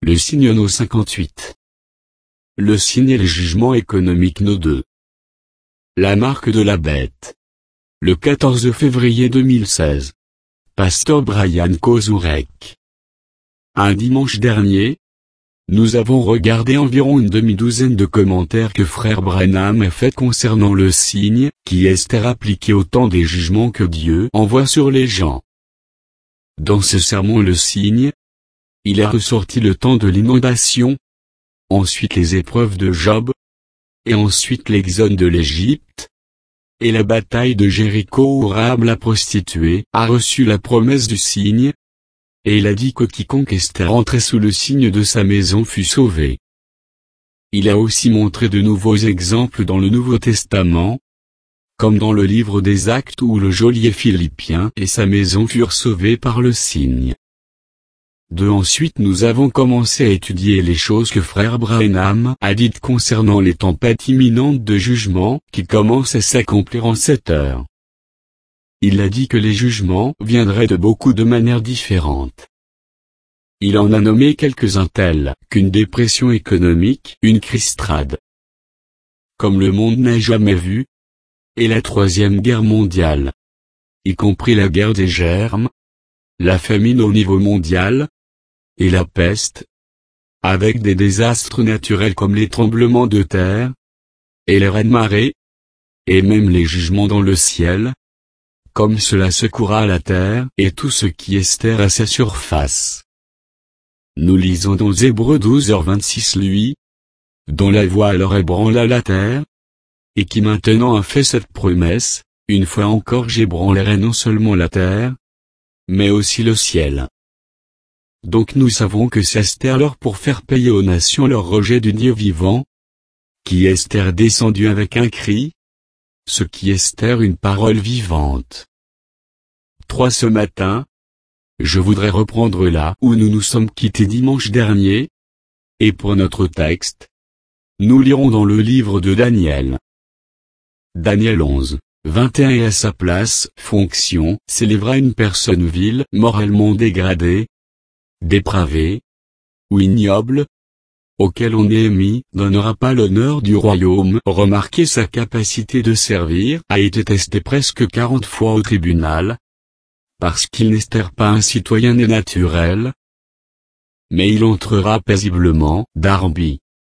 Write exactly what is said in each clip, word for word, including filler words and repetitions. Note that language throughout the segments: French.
Le signe No cinquante-huit. Le signe et les jugements économiques No deux. La marque de la bête. Le quatorze février deux mille seize. Pasteur Brian Kozurek. Un dimanche dernier, nous avons regardé environ une demi-douzaine de commentaires que frère Branham a fait concernant le signe qui est appliqué au temps des jugements que Dieu envoie sur les gens. Dans ce sermon le signe, il est ressorti le temps de l'inondation, ensuite les épreuves de Job, et ensuite l'exode de l'Égypte, et la bataille de Jéricho où Rahab la prostituée a reçu la promesse du signe, et il a dit que quiconque était rentré sous le signe de sa maison fut sauvé. Il a aussi montré de nouveaux exemples dans le Nouveau Testament, comme dans le livre des Actes où le geôlier philippien et sa maison furent sauvés par le signe. De ensuite nous avons commencé à étudier les choses que frère Branham a dites concernant les tempêtes imminentes de jugement qui commencent à s'accomplir en cette heure. Il a dit que les jugements viendraient de beaucoup de manières différentes. Il en a nommé quelques-uns tels qu'une dépression économique, une crise trad, comme le monde n'a jamais vu, et la troisième guerre mondiale, y compris la guerre des germes, la famine au niveau mondial, et la peste, avec des désastres naturels comme les tremblements de terre, et les raz-de-marée, et même les jugements dans le ciel, comme cela secoura la terre et tout ce qui est à sa surface. Nous lisons dans Hébreux douze heures vingt-six lui, dont la voix alors ébranla la terre, et qui maintenant a fait cette promesse, une fois encore j'ébranlerai non seulement la terre, mais aussi le ciel. Donc nous savons que c'est alors pour faire payer aux nations leur rejet du Dieu vivant, qui est descendu avec un cri, ce qui est une parole vivante. trois Ce matin, je voudrais reprendre là où nous nous sommes quittés dimanche dernier, et pour notre texte, nous lirons dans le livre de Daniel. Daniel onze, vingt et un Et à sa place, fonction, s'élèvera une personne vile, moralement dégradée, dépravée, ou ignoble, auquel on Néhémie donnera pas l'honneur du royaume. Remarquez sa capacité de servir a été testée presque quarante fois au tribunal, parce qu'il n'est pas un citoyen né naturel, mais il entrera paisiblement, Darby,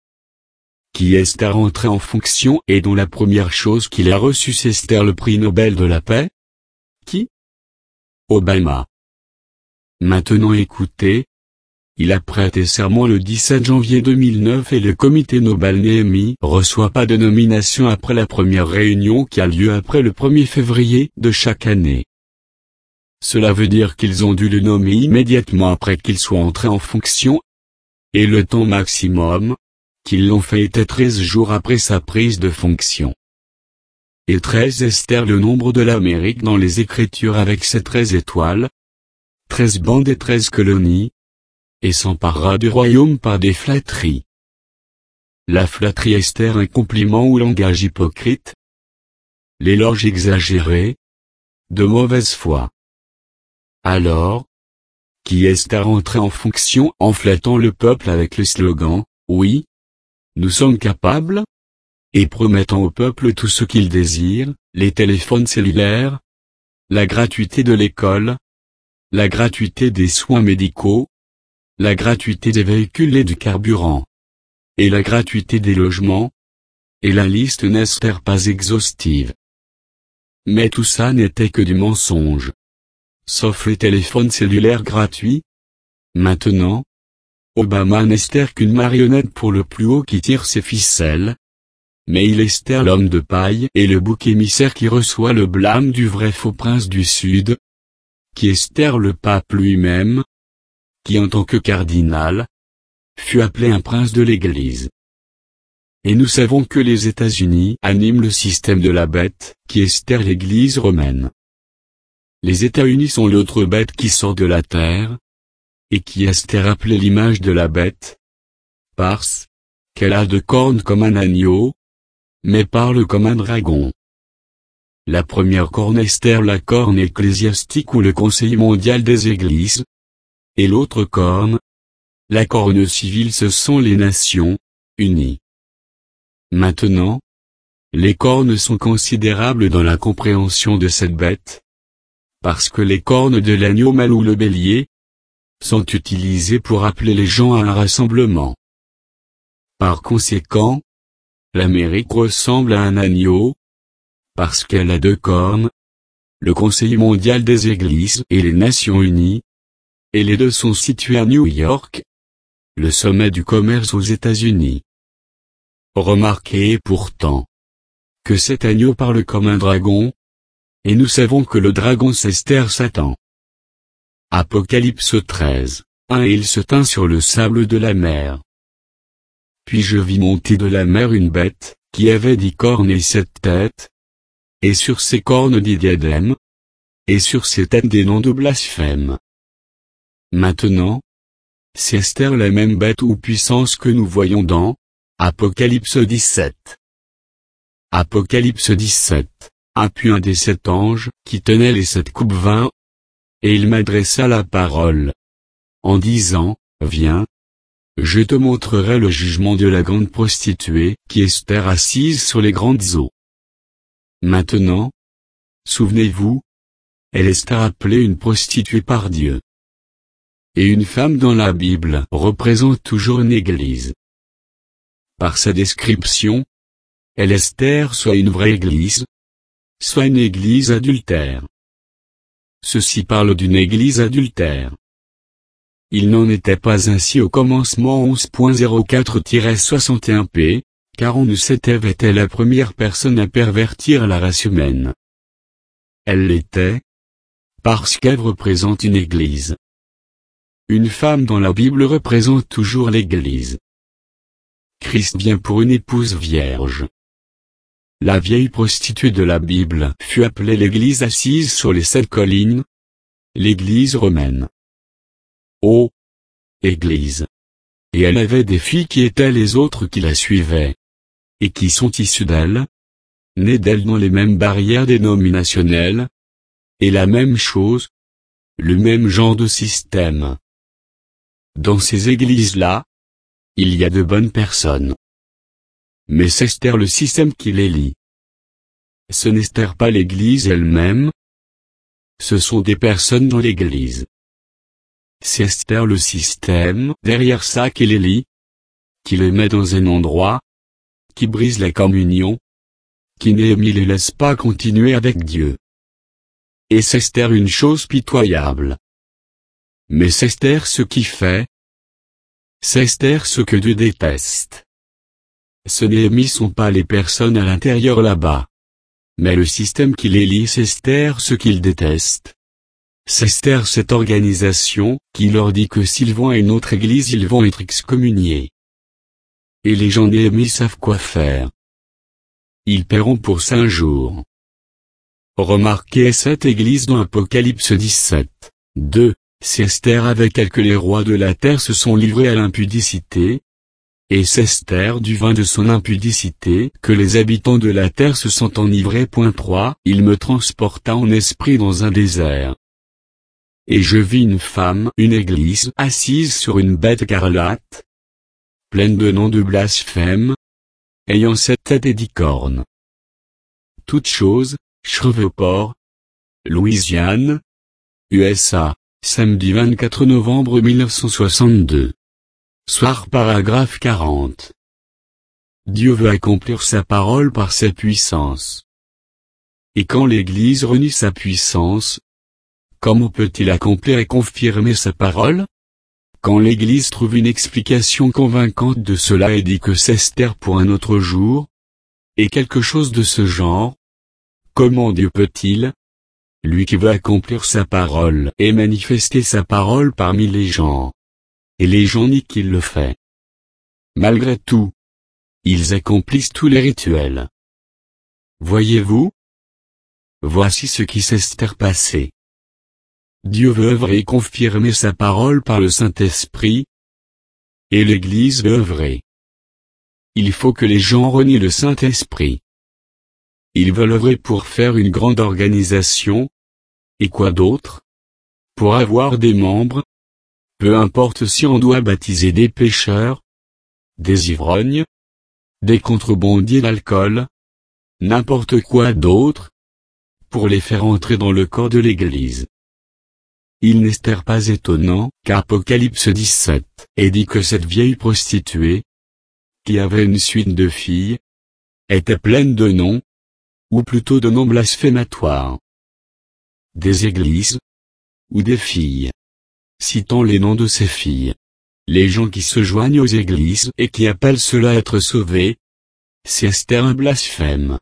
qui est à rentrer en fonction et dont la première chose qu'il a reçue c'est le prix Nobel de la paix. Qui? Obama. Maintenant écoutez, il a prêté serment le dix-sept janvier deux mille neuf et le comité Nobel Néhémie reçoit pas de nomination après la première réunion qui a lieu après le premier février de chaque année. Cela veut dire qu'ils ont dû le nommer immédiatement après qu'il soit entré en fonction, et le temps maximum qu'ils l'ont fait était treize jours après sa prise de fonction. Et treize est le nombre de l'Amérique dans les Écritures avec ses treize étoiles, treize bandes et treize colonies, et s'emparera du royaume par des flatteries. La flatterie est un compliment ou langage hypocrite, l'éloge exagéré, de mauvaise foi. Alors, qui est à rentrer en fonction en flattant le peuple avec le slogan, oui, nous sommes capables, et promettant au peuple tout ce qu'il désire, les téléphones cellulaires, la gratuité de l'école, la gratuité des soins médicaux, la gratuité des véhicules et du carburant, et la gratuité des logements, et la liste n'est pas exhaustive. Mais tout ça n'était que du mensonge. Sauf les téléphones cellulaires gratuits. Maintenant, Obama n'est qu'une marionnette pour le plus haut qui tire ses ficelles. Mais il est l'homme de paille et le bouc émissaire qui reçoit le blâme du vrai faux prince du Sud, qui est le pape lui-même, qui en tant que cardinal, fut appelé un prince de l'Église. Et nous savons que les États-Unis animent le système de la bête, qui est l'Église romaine. Les États-Unis sont l'autre bête qui sort de la terre, et qui est appelée l'image de la bête, parce qu'elle a deux cornes comme un agneau, mais parle comme un dragon. La première corne est la corne ecclésiastique ou le Conseil mondial des églises, et l'autre corne, La corne civile, ce sont les Nations Unies. Maintenant, les cornes sont considérables dans la compréhension de cette bête, parce que les cornes de l'agneau mâle ou le bélier sont utilisées pour appeler les gens à un rassemblement. Par conséquent, l'Amérique ressemble à un agneau, parce qu'elle a deux cornes, le Conseil mondial des Églises et les Nations Unies, et les deux sont situés à New York, le sommet du commerce aux États-Unis. Remarquez pourtant que cet agneau parle comme un dragon, et nous savons que le dragon c'est Esther Satan. Apocalypse treize, un Et il se tint sur le sable de la mer. Puis je vis monter de la mer une bête, qui avait dix cornes et sept têtes, et sur ses cornes dix diadèmes, et sur ses têtes des noms de blasphème. Maintenant, c'est Esther la même bête ou puissance que nous voyons dans Apocalypse dix-sept. Apocalypse dix-sept, un puis un des sept anges, qui tenait les sept coupes vingt, et il m'adressa la parole, en disant, viens, je te montrerai le jugement de la grande prostituée, qui est Esther assise sur les grandes eaux. Maintenant, souvenez-vous, elle est Esther appelée une prostituée par Dieu. Et une femme dans la Bible représente toujours une église. Par sa description, elle est Esther soit une vraie église, soit une église adultère. Ceci parle d'une église adultère. Il n'en était pas ainsi au commencement onze point zéro quatre tiret soixante et un p, car on ne sait Ève était la première personne à pervertir la race humaine. Elle l'était, parce qu'Ève représente une église. Une femme dans la Bible représente toujours l'église. Christ vient pour une épouse vierge. La vieille prostituée de la Bible fut appelée l'église assise sur les sept collines, l'église romaine. Oh! Église! Et elle avait des filles qui étaient les autres qui la suivaient, et qui sont issues d'elle, nées d'elle dans les mêmes barrières dénominationnelles, et la même chose, le même genre de système. Dans ces églises-là, il y a de bonnes personnes. Mais c'est Esther le système qui les lie. Ce n'est Esther pas l'église elle-même. Ce sont des personnes dans l'église. C'est Esther le système derrière ça qui les lie, qui les met dans un endroit, qui brise la communion, qui ne les laisse pas continuer avec Dieu. Et c'est Esther une chose pitoyable. Mais c'est Esther ce qui fait. C'est Esther ce que Dieu déteste. Ce Néhémie sont pas les personnes à l'intérieur là-bas. Mais le système qui les lie, c'est Esther ce qu'il déteste. C'est Esther cette organisation, qui leur dit que s'ils vont à une autre église ils vont être excommuniés. Et les gens Néhémie savent quoi faire. Ils paieront pour ça un jour. Remarquez cette église dans Apocalypse dix-sept, deux, c'est Esther avec elle que les rois de la terre se sont livrés à l'impudicité, et c'est Esther du vin de son impudicité que les habitants de la terre se sont enivrés. trois Il me transporta en esprit dans un désert. Et je vis une femme, une église, assise sur une bête écarlate, pleine de noms de blasphème, ayant sept têtes et dix cornes. Toutes choses, Shreveport, Louisiane, U S A, samedi vingt-quatre novembre mille neuf cent soixante-deux. Soir paragraphe quarante. Dieu veut accomplir sa parole par sa puissance. Et quand l'Église renie sa puissance, comment peut-il accomplir et confirmer sa parole? Quand l'Église trouve une explication convaincante de cela et dit que c'est Esther pour un autre jour, et quelque chose de ce genre, comment Dieu peut-il, lui qui veut accomplir sa parole et manifester sa parole parmi les gens, et les gens nient qu'il le fait. Malgré tout, ils accomplissent tous les rituels. Voyez-vous? Voici ce qui s'est passé. Dieu veut œuvrer et confirmer sa parole par le Saint-Esprit, et l'Église veut œuvrer. Il faut que les gens renient le Saint-Esprit. Ils veulent œuvrer pour faire une grande organisation, et quoi d'autre? Pour avoir des membres? peu importe si on doit baptiser des pécheurs, des ivrognes, des contrebandiers d'alcool, n'importe quoi d'autre, pour les faire entrer dans le corps de l'Église. Il n'est pas étonnant qu'Apocalypse dix-sept ait dit que cette vieille prostituée, qui avait une suite de filles, était pleine de noms, ou plutôt de noms blasphématoires. Des églises, ou des filles. Citant les noms de ces filles. Les gens qui se joignent aux églises et qui appellent cela être sauvés, c'est Esther un blasphème.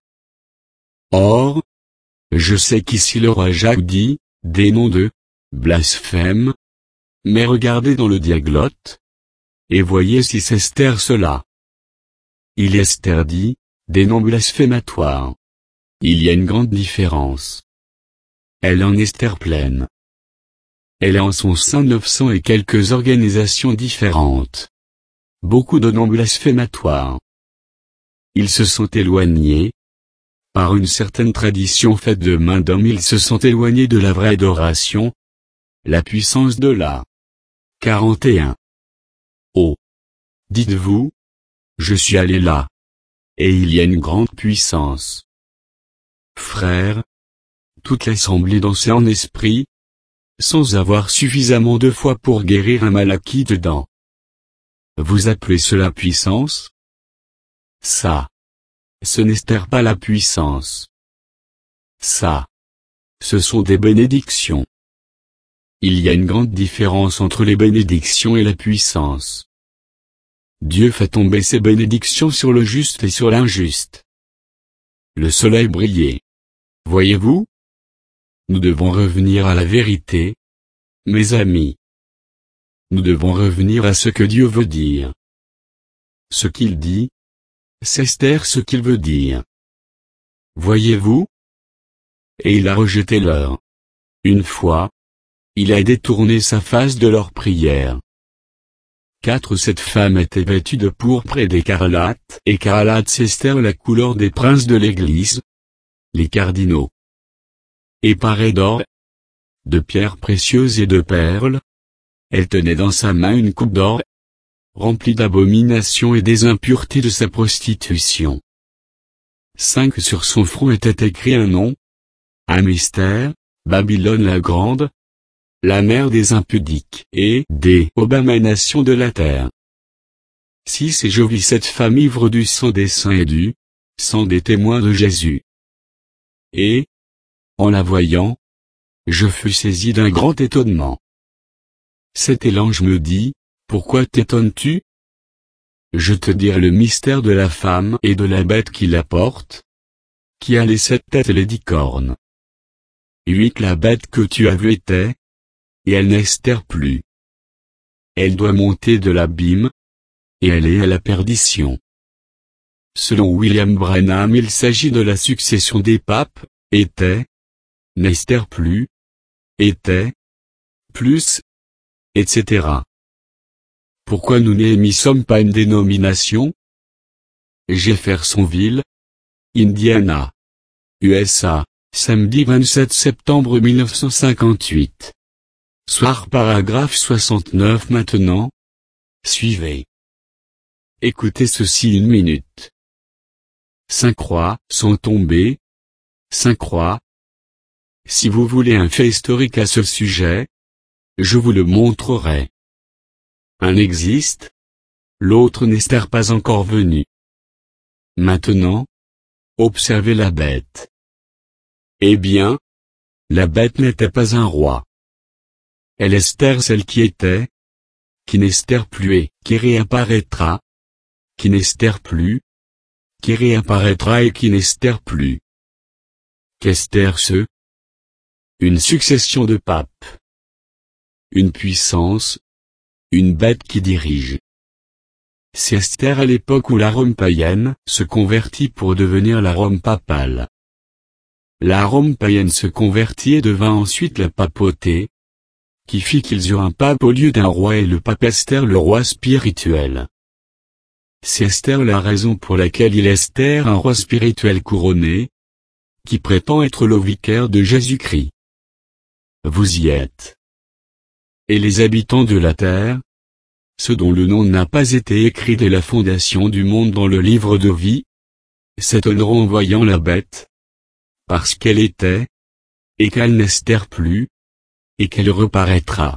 Or, je sais qu'ici le roi Jacques dit, des noms de blasphème, mais regardez dans le diaglotte, et voyez si c'est Esther cela. Il est Esther dit, des noms blasphématoires. Il y a une grande différence. Elle en est Esther pleine. Elle a en son sein neuf cents et quelques organisations différentes. Beaucoup de noms blasphématoires. Ils se sont éloignés. Par une certaine tradition faite de main d'homme, ils se sont éloignés de la vraie adoration, la puissance de la quarante et un. Oh! Dites-vous, je suis allé là. Et il y a une grande puissance. Frères, toute l'assemblée dansait en esprit, sans avoir suffisamment de foi pour guérir un mal acquis dedans. Vous appelez cela puissance? Ça. Ce n'est pas la puissance. Ça. Ce sont des bénédictions. Il y a une grande différence entre les bénédictions et la puissance. Dieu fait tomber ses bénédictions sur le juste et sur l'injuste. Le soleil brillait. Voyez-vous? Nous devons revenir à la vérité, mes amis. Nous devons revenir à ce que Dieu veut dire. Ce qu'il dit, c'est Esther ce qu'il veut dire. Voyez-vous? Et il a rejeté leur. Une fois, il a détourné sa face de leur prière. Quatre Cette femme était vêtue de pourpre et d'écarlate, écarlate c'est Esther la couleur des princes de l'Église, les cardinaux. Et parée d'or, de pierres précieuses et de perles, elle tenait dans sa main une coupe d'or, remplie d'abominations et des impuretés de sa prostitution. Cinq Sur son front était écrit un nom, un mystère, Babylone la grande, la mère des impudiques et des abominations de la terre. Six Et je vis cette femme ivre du sang des saints et du sang des témoins de Jésus. Et, en la voyant, je fus saisi d'un grand étonnement. Cet l'ange me dit, pourquoi t'étonnes-tu? Je te dirai le mystère de la femme et de la bête qui la porte, qui a les sept têtes et les dix cornes. Huit La bête que tu as vue était, et elle n'estère plus. Elle doit monter de l'abîme, et elle est à la perdition. Selon William Branham, il s'agit de la succession des papes, était, n'estère plus, était, plus, et cetera. Pourquoi nous n'y sommes pas une dénomination? Jeffersonville, Indiana, U S A, samedi vingt-sept septembre mille neuf cent cinquante-huit. Soir paragraphe soixante-neuf Maintenant, suivez. Écoutez ceci une minute. Cinq croix sont tombées. Cinq croix. Si vous voulez un fait historique à ce sujet, je vous le montrerai. Un existe, l'autre n'est pas encore venu. Maintenant, observez la bête. Eh bien, la bête n'était pas un roi. Elle est Esther celle qui était, qui n'estère plus et qui réapparaîtra, qui n'estère plus, qui réapparaîtra et qui n'estère plus. Qu'Esther ce? Une succession de papes. Une puissance, une bête qui dirige. C'est Esther à l'époque où la Rome païenne se convertit pour devenir la Rome papale. La Rome païenne se convertit et devint ensuite la papauté, qui fit qu'ils eurent un pape au lieu d'un roi et le pape Esther le roi spirituel. C'est Esther la raison pour laquelle il est Esther un roi spirituel couronné, qui prétend être le vicaire de Jésus-Christ. Vous y êtes. et les habitants de la terre, ceux dont le nom n'a pas été écrit dès la fondation du monde dans le livre de vie, s'étonneront en voyant la bête, parce qu'elle était, et qu'elle n'estère plus, et qu'elle reparaîtra.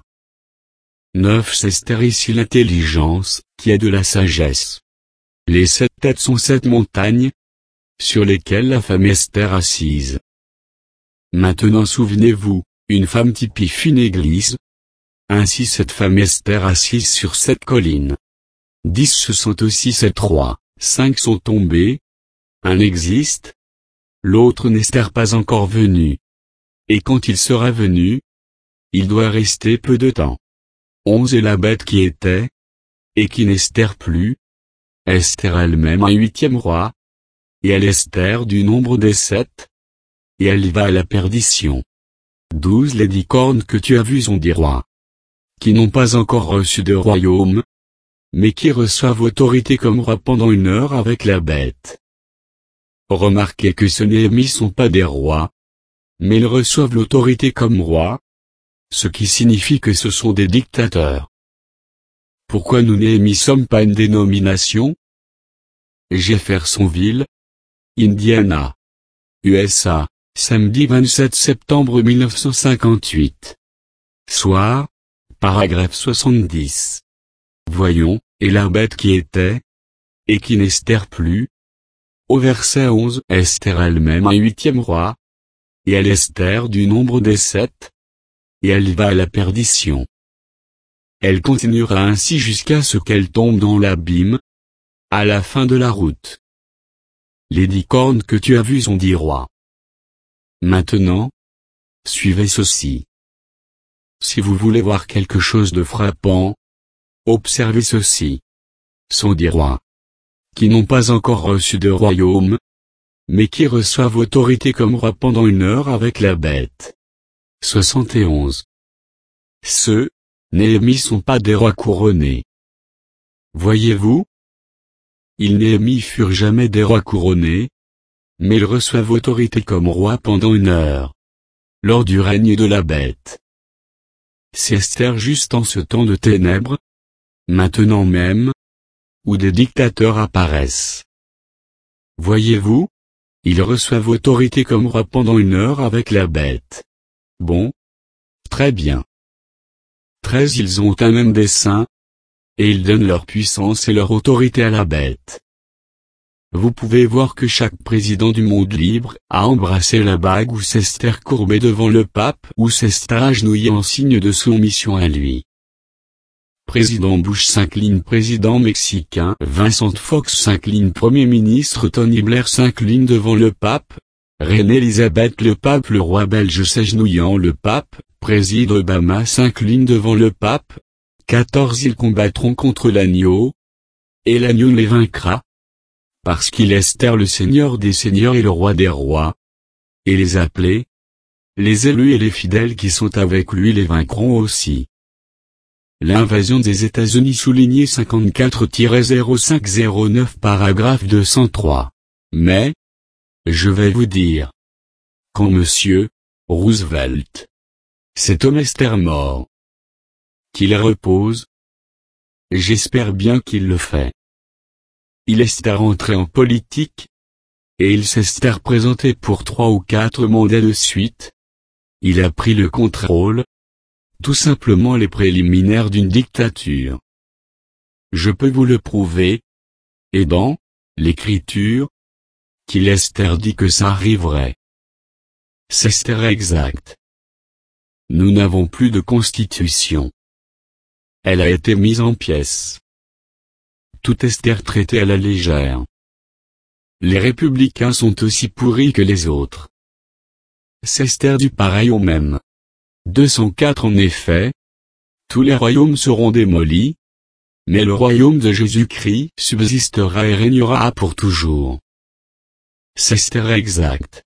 neuf S'estère ici l'intelligence, qui est de la sagesse. Les sept têtes sont sept montagnes, sur lesquelles la femme Esther assise. Maintenant souvenez-vous, une femme typifie une église. Ainsi cette femme Esther assise sur cette colline. Dix ce sont aussi sept rois, cinq sont tombés, un existe, l'autre n'Esther pas encore venu. Et quand il sera venu, il doit rester peu de temps. Onze est la bête qui était, et qui n'Esther plus, Esther elle-même un huitième roi, et elle Esther du nombre des sept, et elle va à la perdition. Douze les dix cornes que tu as vues ont dix rois, qui n'ont pas encore reçu de royaume, mais qui reçoivent autorité comme roi pendant une heure avec la bête. Remarquez que ce Néhémie sont pas des rois, mais ils reçoivent l'autorité comme roi, ce qui signifie que ce sont des dictateurs. Pourquoi nous Néhémie sommes pas une dénomination? Jeffersonville, Indiana, U S A, samedi vingt-sept septembre mille neuf cent cinquante-huit. Soir, paragraphe soixante-dix. Voyons, et la bête qui était, et qui n'Esther plus. Au verset onze, Esther elle-même un huitième roi, et elle Esther du nombre des sept, et elle va à la perdition. Elle continuera ainsi jusqu'à ce qu'elle tombe dans l'abîme, à la fin de la route. Les dix cornes que tu as vues sont dix rois. Maintenant, suivez ceci. Si vous voulez voir quelque chose de frappant, observez ceci. Sont dix rois, qui n'ont pas encore reçu de royaume, mais qui reçoivent autorité comme roi pendant une heure avec la bête. soixante et onze. Ceux, Néhémie sont pas des rois couronnés. Voyez-vous? Ils Néhémie furent jamais des rois couronnés, mais ils reçoivent autorité comme roi pendant une heure, lors du règne de la bête. C'est Esther juste en ce temps de ténèbres, maintenant même, où des dictateurs apparaissent. Voyez-vous? Ils reçoivent autorité comme roi pendant une heure avec la bête. Bon. Très bien. treize Ils ont un même dessein, et ils donnent leur puissance et leur autorité à la bête. Vous pouvez voir que chaque président du monde libre a embrassé la bague ou s'Esther courbée devant le pape ou s'Esther agenouillée en signe de soumission à lui. Président Bush s'incline, président mexicain Vincent Fox s'incline, Premier ministre Tony Blair s'incline devant le pape, Reine Elisabeth le pape, le roi belge s'agenouillant le pape, président Obama s'incline devant le pape. quatorze Ils combattront contre l'agneau, et l'agneau les vaincra, parce qu'il est Esther le Seigneur des seigneurs et le roi des rois, et les appelés, les élus et les fidèles qui sont avec lui les vaincront aussi. L'invasion des États-Unis soulignée cinquante-quatre zéro cinq zéro neuf paragraphe deux cent trois. Mais, je vais vous dire, quand monsieur Roosevelt, cet homme Esther mort, qu'il repose, j'espère bien qu'il le fait. Il Esther entré en politique, et il s'Esther présenté pour trois ou quatre mandats de suite. Il a pris le contrôle, tout simplement les préliminaires d'une dictature. Je peux vous le prouver, et dans l'Écriture, qu'il Esther dit que ça arriverait. C'est Esther exact. Nous n'avons plus de constitution. Elle a été mise en pièces. Tout Esther traité à la légère. Les républicains sont aussi pourris que les autres. C'est Esther du pareil au même. deux cent quatre En effet, tous les royaumes seront démolis, mais le royaume de Jésus-Christ subsistera et régnera pour toujours. C'est Esther exact.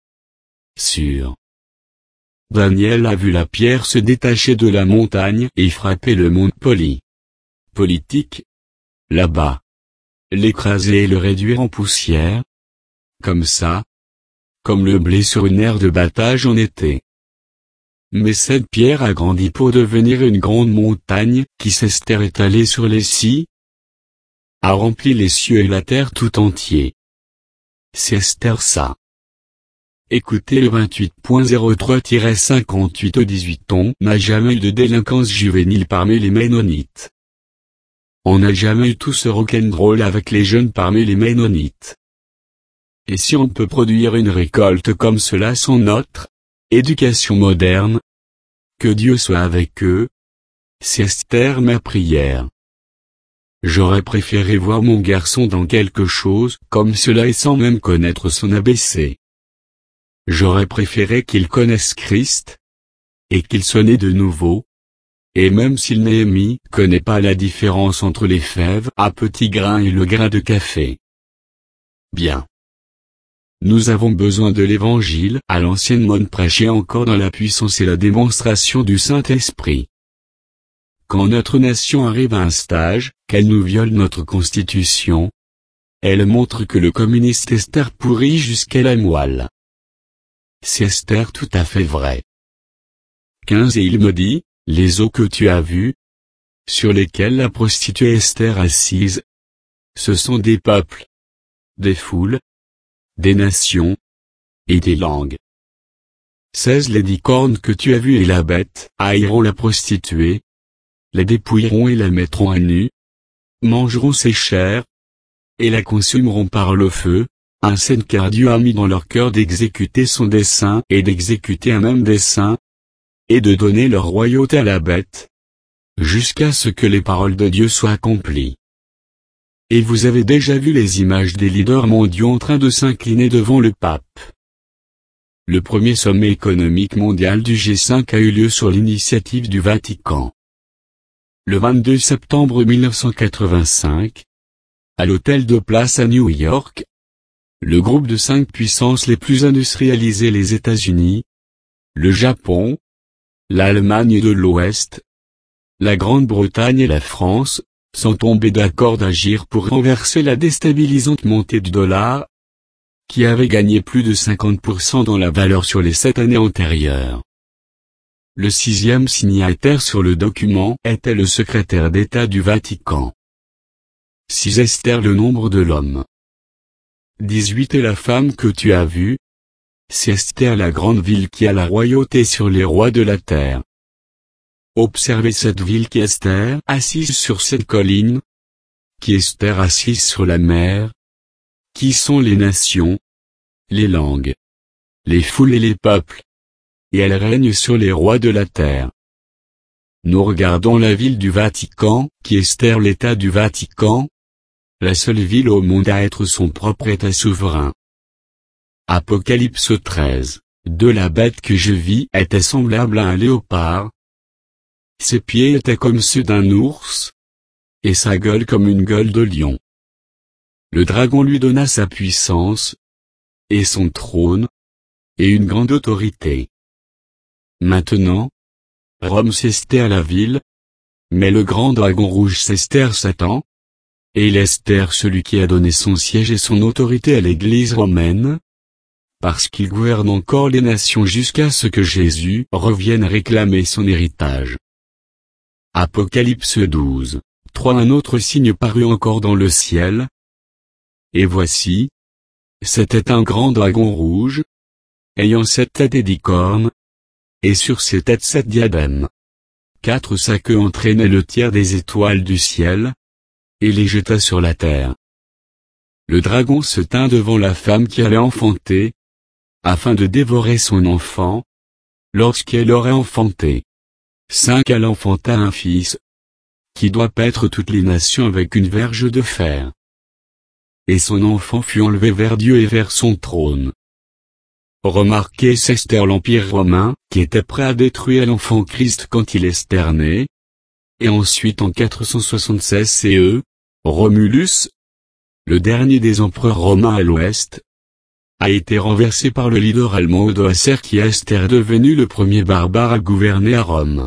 Sûr. Daniel a vu la pierre se détacher de la montagne et frapper le monde poli. Politique. Là-bas. L'écraser et le réduire en poussière. Comme ça. Comme le blé sur une aire de battage en été. Mais cette pierre a grandi pour devenir une grande montagne, qui s'Esther étalée sur les cieux, a rempli les cieux et la terre tout entier. C'est Esther ça. Écoutez le vingt-huit point zéro trois cinquante-huit au dix-huit. On n'a jamais eu de délinquance juvénile parmi les Ménonites. On n'a jamais eu tout ce rock'n'roll avec les jeunes parmi les Ménonites. Et si on peut produire une récolte comme cela sans notre éducation moderne, que Dieu soit avec eux, c'est Esther ma prière. J'aurais préféré voir mon garçon dans quelque chose comme cela et sans même connaître son A B C. J'aurais préféré qu'il connaisse Christ, et qu'il soit né de nouveau, et même si Néhémie connaît pas la différence entre les fèves à petits grains et le grain de café. Bien. Nous avons besoin de l'évangile à l'ancienne mode prêché encore dans la puissance et la démonstration du Saint-Esprit. Quand notre nation arrive à un stage, qu'elle nous viole notre constitution, elle montre que le communiste Esther pourrit jusqu'à la moelle. C'est Esther tout à fait vrai. quinze Et il me dit, les eaux que tu as vues, sur lesquelles la prostituée Esther assise, ce sont des peuples, des foules, des nations, et des langues. seize Les dix cornes que tu as vues et la bête haïront la prostituée, la dépouilleront et la mettront à nu, mangeront ses chairs, et la consumeront par le feu, un scène car Dieu a mis dans leur cœur d'exécuter son dessein et d'exécuter un même dessein, et de donner leur royauté à la bête, jusqu'à ce que les paroles de Dieu soient accomplies. Et vous avez déjà vu les images des leaders mondiaux en train de s'incliner devant le pape. Le premier sommet économique mondial du G cinq a eu lieu sur l'initiative du Vatican. Le vingt-deux septembre mille neuf cent quatre-vingt-cinq, à l'hôtel de Place à New York, le groupe de cinq puissances les plus industrialisées, les États-Unis, le Japon, l'Allemagne de l'Ouest, la Grande-Bretagne et la France, sont tombés d'accord d'agir pour renverser la déstabilisante montée du dollar, qui avait gagné plus de cinquante pour cent dans la valeur sur les sept années antérieures. Le sixième signataire sur le document était le secrétaire d'État du Vatican. six Esther le nombre de l'homme. dix-huit Et la femme que tu as vue, c'est Esther la grande ville qui a la royauté sur les rois de la terre. Observez cette ville qui est Esther assise sur cette colline, qui est Esther assise sur la mer, qui sont les nations, les langues, les foules et les peuples, et elle règne sur les rois de la terre. Nous regardons la ville du Vatican, qui est Esther l'État du Vatican, la seule ville au monde à être son propre État souverain. Apocalypse treize. De la bête que je vis était semblable à un léopard. Ses pieds étaient comme ceux d'un ours, et sa gueule comme une gueule de lion. Le dragon lui donna sa puissance, et son trône, et une grande autorité. Maintenant, Rome s'estère la ville, mais le grand dragon rouge s'estère Satan, et il estère celui qui a donné son siège et son autorité à l'Église romaine, parce qu'il gouverne encore les nations jusqu'à ce que Jésus revienne réclamer son héritage. Apocalypse douze. trois Un autre signe parut encore dans le ciel. Et voici, c'était un grand dragon rouge, ayant sept têtes et dix cornes, et sur ses têtes sept diadèmes. Quatre sa queue entraînait le tiers des étoiles du ciel, et les jeta sur la terre. Le dragon se tint devant la femme qui allait enfanter, afin de dévorer son enfant, lorsqu'elle aurait enfanté. cinq Elle enfanta un fils, qui doit paître toutes les nations avec une verge de fer. Et son enfant fut enlevé vers Dieu et vers son trône. Remarquez Esther l'Empire romain, qui était prêt à détruire l'enfant Christ quand il est né. Et ensuite en quatre cent soixante-seize C E, Romulus, le dernier des empereurs romains à l'ouest, a été renversé par le leader allemand Odoacer qui est Esther devenu le premier barbare à gouverner à Rome.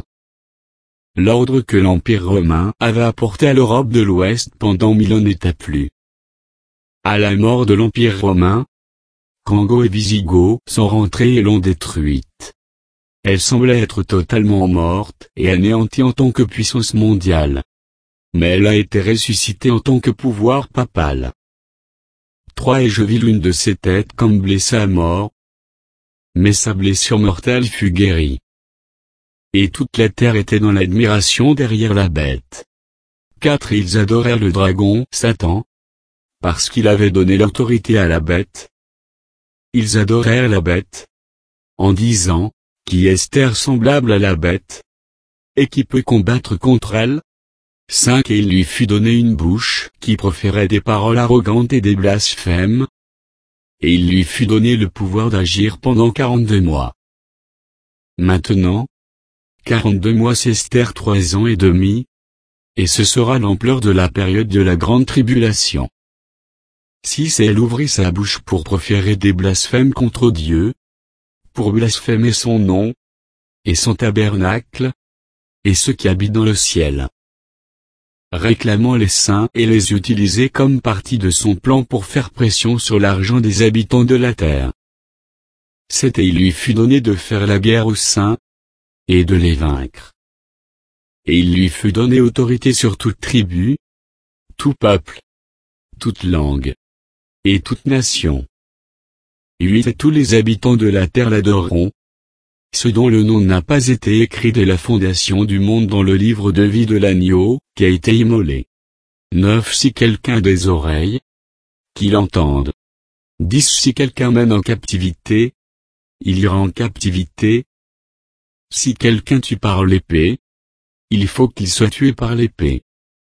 L'ordre que l'Empire romain avait apporté à l'Europe de l'Ouest pendant mille ans n'était plus. À la mort de l'Empire romain, Kango et Visigoth sont rentrés et l'ont détruite. Elle semblait être totalement morte et anéantie en tant que puissance mondiale. Mais elle a été ressuscitée en tant que pouvoir papal. trois Et je vis l'une de ses têtes comme blessée à mort. Mais sa blessure mortelle fut guérie. Et toute la terre était dans l'admiration derrière la bête. quatre Ils adorèrent le dragon, Satan, parce qu'il avait donné l'autorité à la bête. Ils adorèrent la bête, en disant, qui est terre semblable à la bête, et qui peut combattre contre elle. cinq Et il lui fut donné une bouche qui proférait des paroles arrogantes et des blasphèmes. Et il lui fut donné le pouvoir d'agir pendant quarante-deux mois. Maintenant, quarante-deux mois c'est trois ans et demi, et ce sera l'ampleur de la période de la grande tribulation. six Et elle ouvrit sa bouche pour proférer des blasphèmes contre Dieu, pour blasphémer son nom, et son tabernacle, et ceux qui habitent dans le ciel. Réclamant les saints et les utiliser comme partie de son plan pour faire pression sur l'argent des habitants de la terre. sept Et il lui fut donné de faire la guerre aux saints, et de les vaincre. Et il lui fut donné autorité sur toute tribu, tout peuple, toute langue, et toute nation. huit Et tous les habitants de la terre l'adoreront, ceux dont le nom n'a pas été écrit dès la fondation du monde dans le livre de vie de l'agneau, qui a été immolé. neuf Si quelqu'un a des oreilles, qu'il entende. dix Si quelqu'un mène en captivité, il ira en captivité. Si quelqu'un tue par l'épée, il faut qu'il soit tué par l'épée.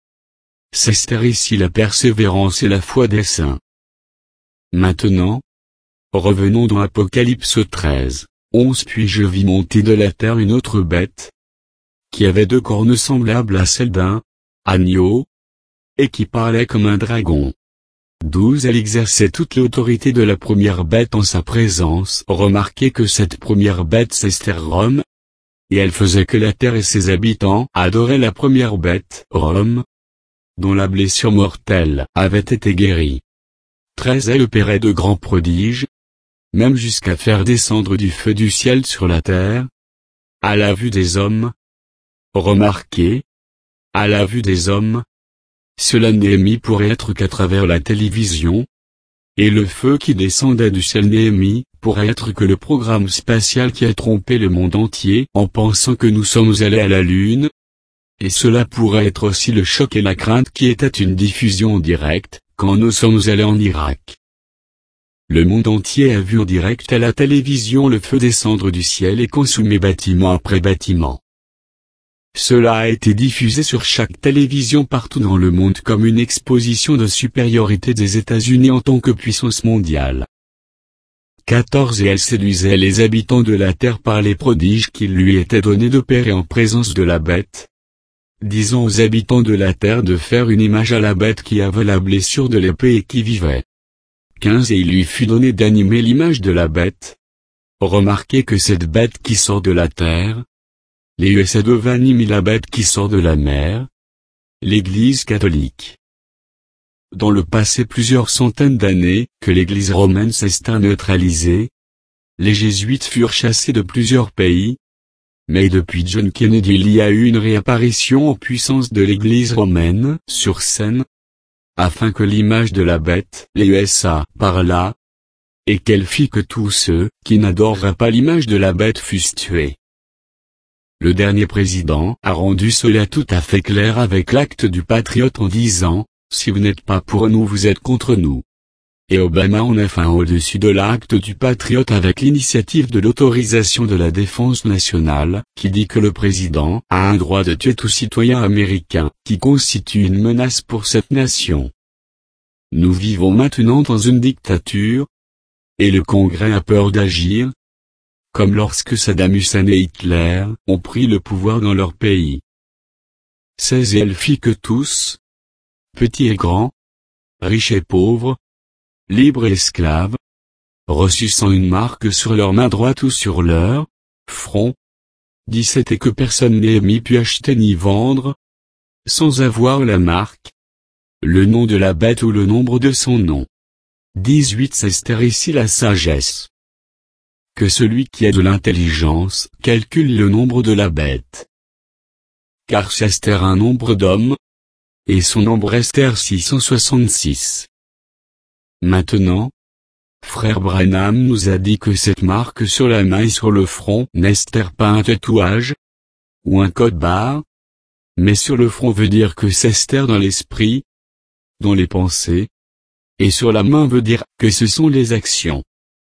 C'est ici la persévérance et la foi des saints. Maintenant, revenons dans Apocalypse treize, onze Puis je vis monter de la terre une autre bête, qui avait deux cornes semblables à celles d'un agneau, et qui parlait comme un dragon. douze Elle exerçait toute l'autorité de la première bête en sa présence. Remarquez que cette première bête c'est Rome, et elle faisait que la terre et ses habitants adoraient la première bête, Rome, dont la blessure mortelle avait été guérie. treize Elle opérait de grands prodiges, même jusqu'à faire descendre du feu du ciel sur la terre, à la vue des hommes. Remarquez, à la vue des hommes, cela n'est émis pour être qu'à travers la télévision, et le feu qui descendait du ciel n'est émis pour être que le programme spatial qui a trompé le monde entier en pensant que nous sommes allés à la Lune, et cela pourrait être aussi le choc et la crainte qui était une diffusion directe, quand nous sommes allés en Irak. Le monde entier a vu en direct à la télévision le feu descendre du ciel et consumer bâtiment après bâtiment. Cela a été diffusé sur chaque télévision partout dans le monde comme une exposition de supériorité des États-Unis en tant que puissance mondiale. quatorze Et elle séduisait les habitants de la terre par les prodiges qu'il lui était donné d'opérer en présence de la bête, disant aux habitants de la terre de faire une image à la bête qui avait la blessure de l'épée et qui vivait. quinze Et il lui fut donné d'animer l'image de la bête. Remarquez que cette bête qui sort de la terre, les U S A doivent animer la bête qui sort de la mer, l'Église catholique. Dans le passé plusieurs centaines d'années, que l'Église romaine s'est neutralisée, les jésuites furent chassés de plusieurs pays, mais depuis John Kennedy il y a eu une réapparition en puissance de l'Église romaine sur scène, afin que l'image de la bête, les U S A, parlât, et qu'elle fit que tous ceux qui n'adoreraient pas l'image de la bête fussent tués. Le dernier président a rendu cela tout à fait clair avec l'acte du patriote en disant, si vous n'êtes pas pour nous vous êtes contre nous. Et Obama en a fait un au-dessus de l'acte du patriote avec l'initiative de l'autorisation de la défense nationale, qui dit que le président a un droit de tuer tout citoyen américain qui constitue une menace pour cette nation. Nous vivons maintenant dans une dictature, et le Congrès a peur d'agir, comme lorsque Saddam Hussein et Hitler ont pris le pouvoir dans leur pays. seize Et elle fit que tous, petits et grands, riches et pauvres, libres et esclaves, reçussent une marque sur leur main droite ou sur leur front. dix-sept Et que personne n'ait mis pu acheter ni vendre, sans avoir la marque, le nom de la bête ou le nombre de son nom. dix-huit C'est ici la sagesse. que celui qui a de l'intelligence calcule le nombre de la bête. Car Esther un nombre d'hommes, et son nombre Esther six cent soixante-six. Maintenant, frère Branham nous a dit que cette marque sur la main et sur le front n'Esther pas un tatouage, ou un code barre, mais sur le front veut dire que c'est Esther dans l'esprit, dans les pensées, et sur la main veut dire que ce sont les actions.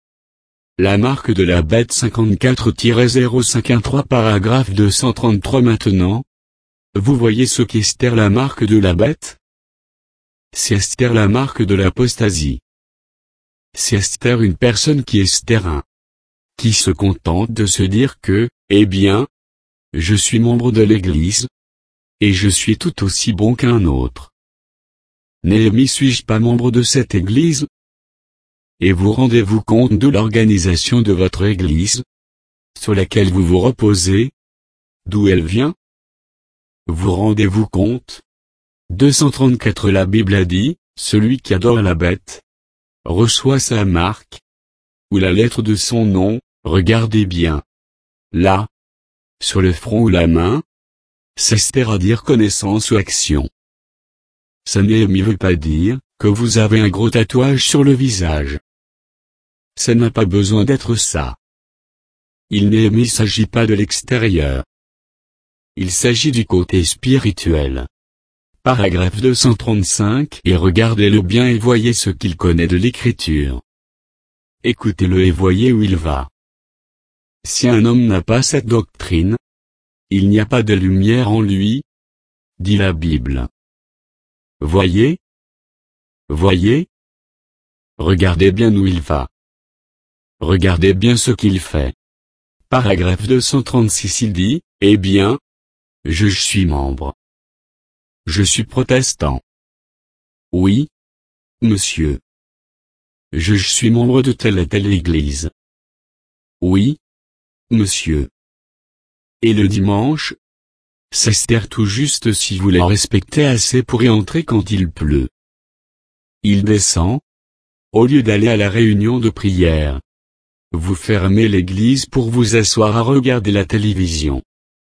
La marque de la bête cinquante-quatre zéro cinq un trois paragraphe deux cent trente-trois. Maintenant, vous voyez ce qu'est Esther la marque de la bête? C'est Esther la marque de l'apostasie. C'est Esther une personne qui est stérin, qui se contente de se dire que, eh bien, je suis membre de l'Église, et je suis tout aussi bon qu'un autre. Néhémie, suis-je pas membre de cette Église? Et vous rendez-vous compte de l'organisation de votre Église, sur laquelle vous vous reposez, d'où elle vient? Vous rendez-vous compte? deux cent trente-quatre La Bible a dit, celui qui adore la bête, reçoit sa marque, ou la lettre de son nom. Regardez bien. Là, sur le front ou la main, c'est Esther à dire connaissance ou action. Ça ne veut pas dire que vous avez un gros tatouage sur le visage. Ça n'a pas besoin d'être ça. Il ne s'agit pas de l'extérieur. Il s'agit du côté spirituel. Paragraphe deux cent trente-cinq. Et regardez-le bien et voyez ce qu'il connaît de l'écriture. Écoutez-le et voyez où il va. Si un homme n'a pas cette doctrine, il n'y a pas de lumière en lui, dit la Bible. Voyez? Voyez? Regardez bien où il va. Regardez bien ce qu'il fait. Paragraphe deux cent trente-six. Il dit, eh bien, je suis membre. Je suis protestant. Oui, monsieur. Je suis membre de telle et telle église. Oui, monsieur. Et le dimanche, c'est Esther tout juste si vous la respectez assez pour y entrer quand il pleut. Il descend. Au lieu d'aller à la réunion de prière, vous fermez l'église pour vous asseoir à regarder la télévision.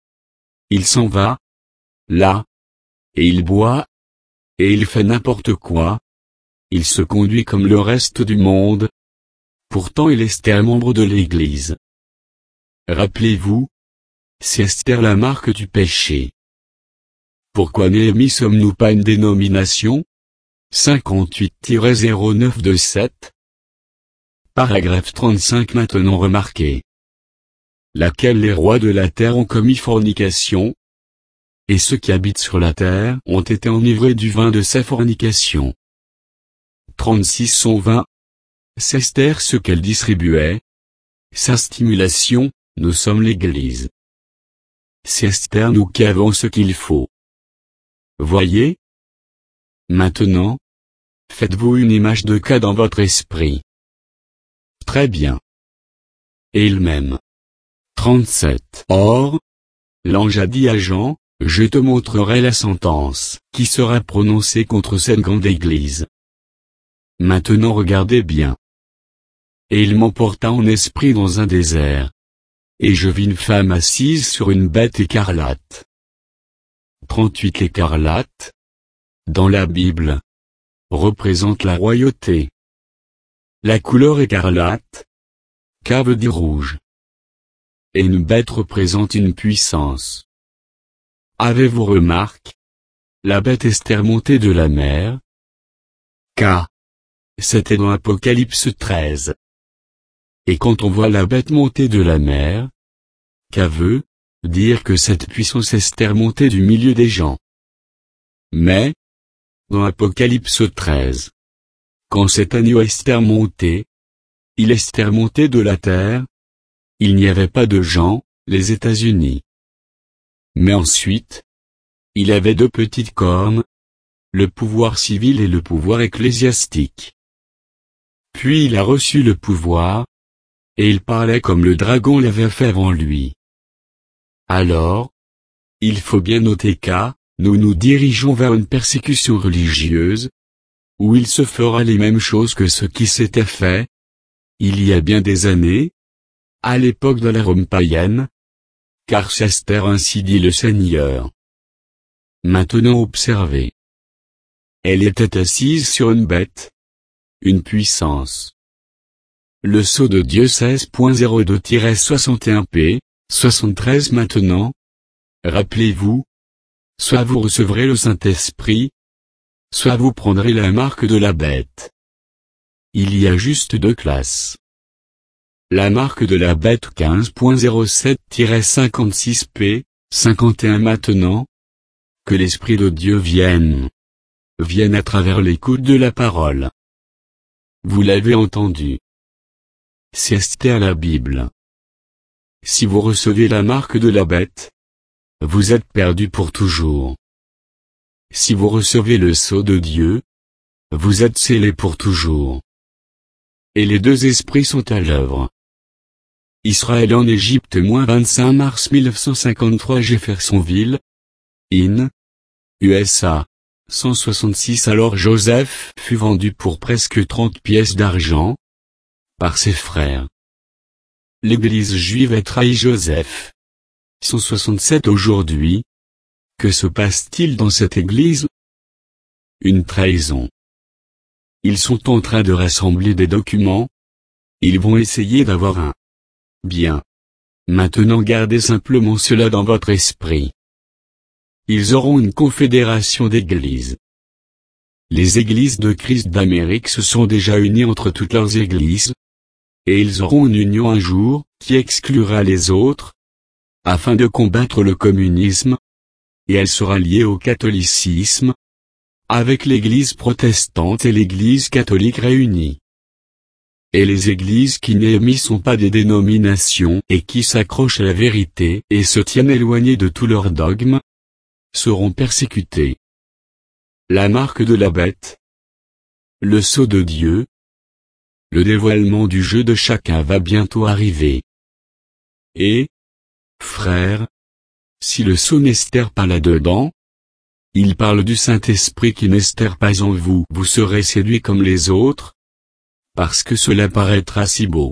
Il s'en va, là, et il boit, et il fait n'importe quoi. Il se conduit comme le reste du monde. Pourtant il est Esther membre de l'église. Rappelez-vous, c'est Esther la marque du péché. Pourquoi Néhémie sommes-nous pas une dénomination? cinquante-huit zéro neuf vingt-sept. Paragraphe trente-cinq. Maintenant remarquez. Laquelle les rois de la terre ont commis fornication, et ceux qui habitent sur la terre ont été enivrés du vin de sa fornication. trente-six Son vin. C'est Esther ce qu'elle distribuait. Sa stimulation, nous sommes l'Église. C'est Esther nous qui avons ce qu'il faut. Voyez? Maintenant, faites-vous une image de cas dans votre esprit. Très bien. Et il m'aime. trente-sept Or, l'ange a dit à Jean, je te montrerai la sentence qui sera prononcée contre cette grande église. Maintenant regardez bien. Et il m'emporta en esprit dans un désert. Et je vis une femme assise sur une bête écarlate. trente-huit L'écarlate, dans la Bible, représente la royauté. La couleur écarlate, K veut dire rouge. Et une bête représente une puissance. Avez-vous remarqué? La bête Esther montée de la mer. K. C'était dans Apocalypse treize. Et quand on voit la bête montée de la mer, K veut dire que cette puissance Esther montée du milieu des gens. Mais, dans Apocalypse treize, quand cet agneau Esther monté, il Esther monté de la terre, il n'y avait pas de gens, les États-Unis. Mais ensuite, il avait deux petites cornes, le pouvoir civil et le pouvoir ecclésiastique. Puis il a reçu le pouvoir, et il parlait comme le dragon l'avait fait avant lui. Alors, il faut bien noter qu'à, nous nous dirigeons vers une persécution religieuse, où il se fera les mêmes choses que ce qui s'était fait, il y a bien des années, à l'époque de la Rome païenne. Car Esther ainsi dit le Seigneur. Maintenant observez. Elle était assise sur une bête. Une puissance. Le sceau de Dieu seize zéro deux soixante et un p, soixante-treize Maintenant, rappelez-vous, soit vous recevrez le Saint-Esprit, soit vous prendrez la marque de la bête. Il y a juste deux classes. La marque de la bête quinze zéro sept cinquante-six p, cinquante et un Maintenant, que l'Esprit de Dieu vienne. Vienne à travers l'écoute de la parole. Vous l'avez entendu. C'est Esther la Bible. Si vous recevez la marque de la bête, vous êtes perdu pour toujours. Si vous recevez le sceau de Dieu, vous êtes scellé pour toujours. Et les deux esprits sont à l'œuvre. Israël en Égypte vingt-cinq mars mille neuf cent cinquante-trois Jeffersonville, in. U S A. cent soixante-six Alors Joseph fut vendu pour presque trente pièces d'argent par ses frères. L'Église juive a trahi Joseph. cent soixante-sept Aujourd'hui, que se passe-t-il dans cette Église? Une trahison. Ils sont en train de rassembler des documents. Ils vont essayer d'avoir un. Bien. Maintenant gardez simplement cela dans votre esprit. Ils auront une confédération d'églises. Les églises de Christ d'Amérique se sont déjà unies entre toutes leurs églises, et ils auront une union un jour, qui exclura les autres, afin de combattre le communisme, et elle sera liée au catholicisme, avec l'église protestante et l'église catholique réunies. Et les églises qui n'y sont pas des dénominations et qui s'accrochent à la vérité et se tiennent éloignées de tous leurs dogmes, seront persécutés. La marque de la bête. Le sceau de Dieu. Le dévoilement du jeu de chacun va bientôt arriver. Et, frères, si le sceau n'estère pas là-dedans, il parle du Saint-Esprit qui n'estère pas en vous. Vous serez séduits comme les autres, parce que cela paraîtra si beau.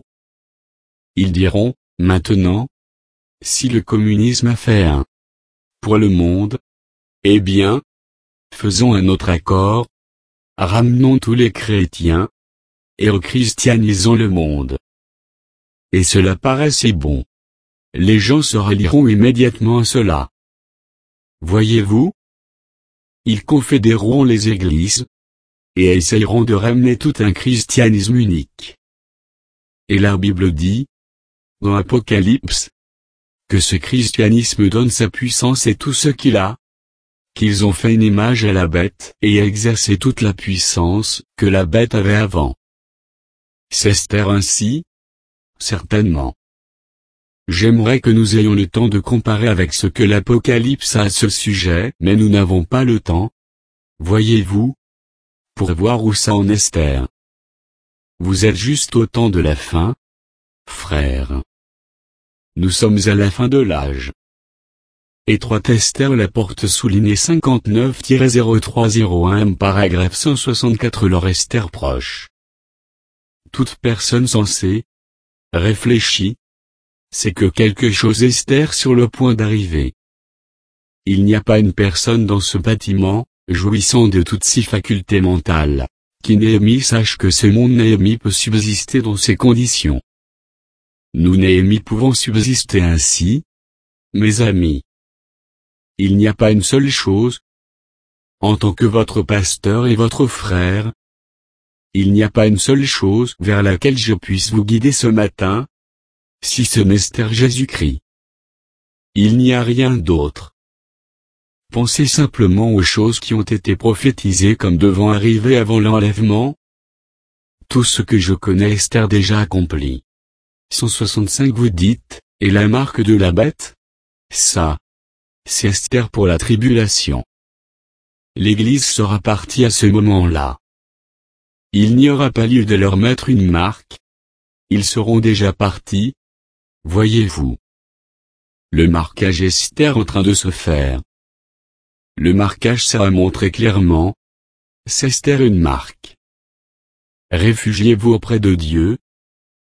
Ils diront, maintenant, si le communisme a fait un pour le monde, eh bien, faisons un autre accord, ramenons tous les chrétiens, et rechristianisons le monde. Et cela paraît si bon. Les gens se rallieront immédiatement à cela. Voyez-vous? Ils confédéreront les églises, et essayeront de ramener tout un christianisme unique. Et la Bible dit, dans Apocalypse, que ce christianisme donne sa puissance et tout ce qu'il a, qu'ils ont fait une image à la bête et a exercé toute la puissance que la bête avait avant. C'est Esther ainsi? Certainement. J'aimerais que nous ayons le temps de comparer avec ce que l'Apocalypse a à ce sujet, mais nous n'avons pas le temps. Voyez-vous? Pour voir où ça en est Esther. Vous êtes juste au temps de la fin, frères. Nous sommes à la fin de l'âge. Étroite Esther la porte soulignée cinquante-neuf zéro trois zéro un M paragraphe cent soixante-quatre Leur Esther proche. Toute personne sensée, réfléchie, sait que quelque chose Esther sur le point d'arriver. Il n'y a pas une personne dans ce bâtiment, jouissant de toutes ses facultés mentales, qui Néhémie sache que ce monde Néhémie peut subsister dans ces conditions. Nous Néhémie pouvons subsister ainsi, mes amis. Il n'y a pas une seule chose. En tant que votre pasteur et votre frère, il n'y a pas une seule chose vers laquelle je puisse vous guider ce matin, si ce n'est Esther Jésus-Christ. Il n'y a rien d'autre. Pensez simplement aux choses qui ont été prophétisées comme devant arriver avant l'enlèvement. Tout ce que je connais Esther déjà accompli. cent soixante-cinq Vous dites, et la marque de la bête? Ça. C'est Esther pour la tribulation. L'Église sera partie à ce moment-là. Il n'y aura pas lieu de leur mettre une marque. Ils seront déjà partis. Voyez-vous. Le marquage est Esther en train de se faire. Le marquage sert à montrer clairement. C'est Esther une marque. Réfugiez-vous auprès de Dieu.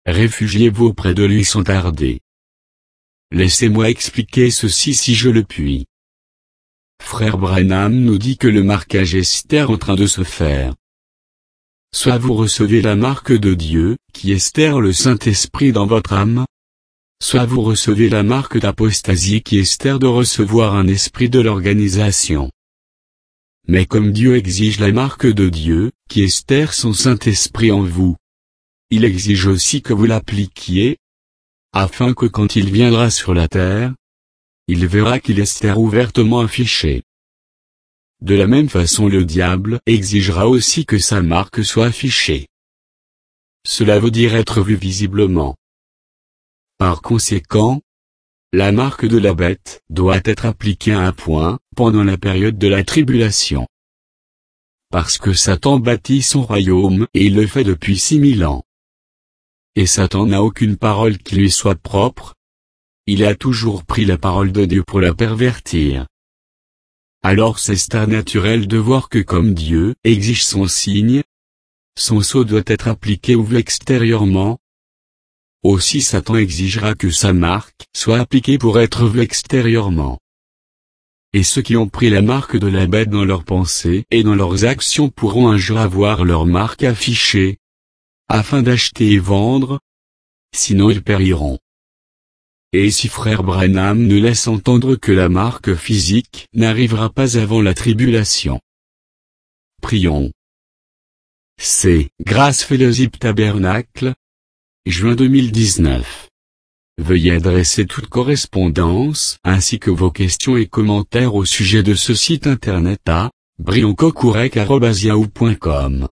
réfugiez-vous auprès de lui sans tarder. Laissez-moi expliquer ceci si je le puis. Frère Branham nous dit que le marquage Esther est en train de se faire. Soit vous recevez la marque de Dieu, qui est Esther le Saint-Esprit dans votre âme, soit vous recevez la marque d'apostasie qui est Esther de recevoir un esprit de l'organisation. Mais comme Dieu exige la marque de Dieu, qui est Esther son Saint-Esprit en vous, il exige aussi que vous l'appliquiez, afin que quand il viendra sur la terre, il verra qu'il est Esther ouvertement affiché. De la même façon le diable exigera aussi que sa marque soit affichée. Cela veut dire être vu visiblement. Par conséquent, la marque de la bête doit être appliquée à un point, pendant la période de la tribulation. Parce que Satan bâtit son royaume et il le fait depuis six mille ans. Et Satan n'a aucune parole qui lui soit propre. Il a toujours pris la parole de Dieu pour la pervertir. Alors c'est naturel de voir que comme Dieu exige son signe, son sceau doit être appliqué ou vu extérieurement. Aussi Satan exigera que sa marque soit appliquée pour être vue extérieurement. Et ceux qui ont pris la marque de la bête dans leurs pensées et dans leurs actions pourront un jour avoir leur marque affichée, afin d'acheter et vendre, sinon ils périront. Et si frère Branham nous laisse entendre que la marque physique n'arrivera pas avant la tribulation. Prions. C'est Grâce Fellowship Tabernacle, juin deux mille dix-neuf. Veuillez adresser toute correspondance ainsi que vos questions et commentaires au sujet de ce site internet à brioncocourec arobase yahoo point com.